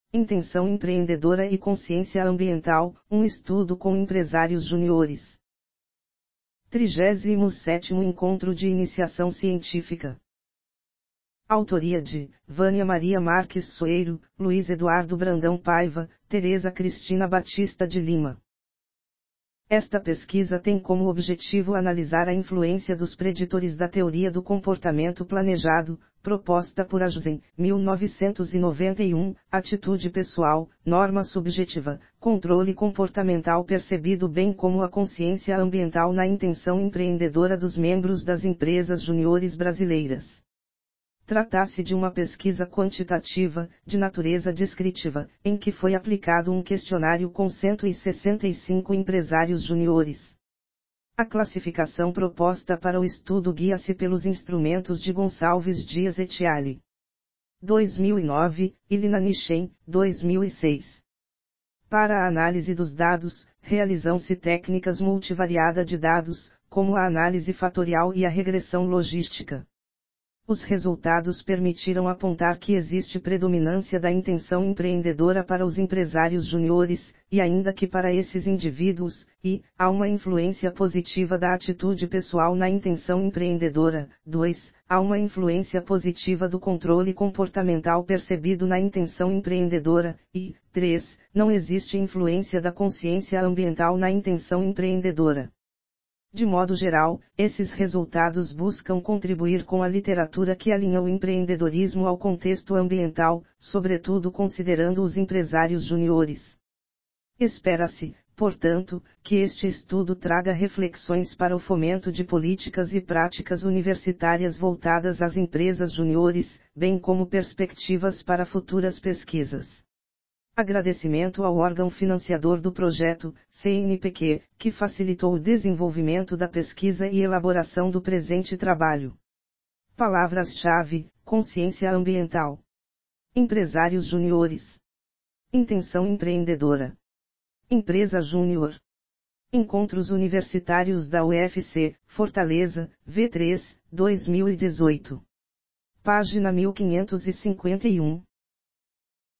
Intenção empreendedora e consciência ambiental, um estudo com empresários juniores. 37º Encontro de Iniciação Científica. Autoria de Vânia Maria Marques Soeiro, Luiz Eduardo Brandão Paiva, Tereza Cristina Batista de Lima. Esta pesquisa tem como objetivo analisar a influência dos preditores da teoria do comportamento planejado, proposta por Ajuzen, 1991, atitude pessoal, norma subjetiva, controle comportamental percebido bem como a consciência ambiental na intenção empreendedora dos membros das empresas juniores brasileiras. Trata-se de uma pesquisa quantitativa, de natureza descritiva, em que foi aplicado um questionário com 165 empresários juniores. A classificação proposta para o estudo guia-se pelos instrumentos de Gonçalves Dias et al. 2009, e Linanichem, 2006. Para a análise dos dados, realizam-se técnicas multivariada de dados, como a análise fatorial e a regressão logística. Os resultados permitiram apontar que existe predominância da intenção empreendedora para os empresários juniores, e ainda que para esses indivíduos, há uma influência positiva da atitude pessoal na intenção empreendedora. 2. Há uma influência positiva do controle comportamental percebido na intenção empreendedora, e 3. Não existe influência da consciência ambiental na intenção empreendedora. De modo geral, esses resultados buscam contribuir com a literatura que alinha o empreendedorismo ao contexto ambiental, sobretudo considerando os empresários juniores. Espera-se, portanto, que este estudo traga reflexões para o fomento de políticas e práticas universitárias voltadas às empresas juniores, bem como perspectivas para futuras pesquisas. Agradecimento ao órgão financiador do projeto, CNPq, que facilitou o desenvolvimento da pesquisa e elaboração do presente trabalho. Palavras-chave: consciência ambiental, empresários juniores, intenção empreendedora, empresa júnior. Encontros Universitários da UFC, Fortaleza, V3, 2018. Página 1551.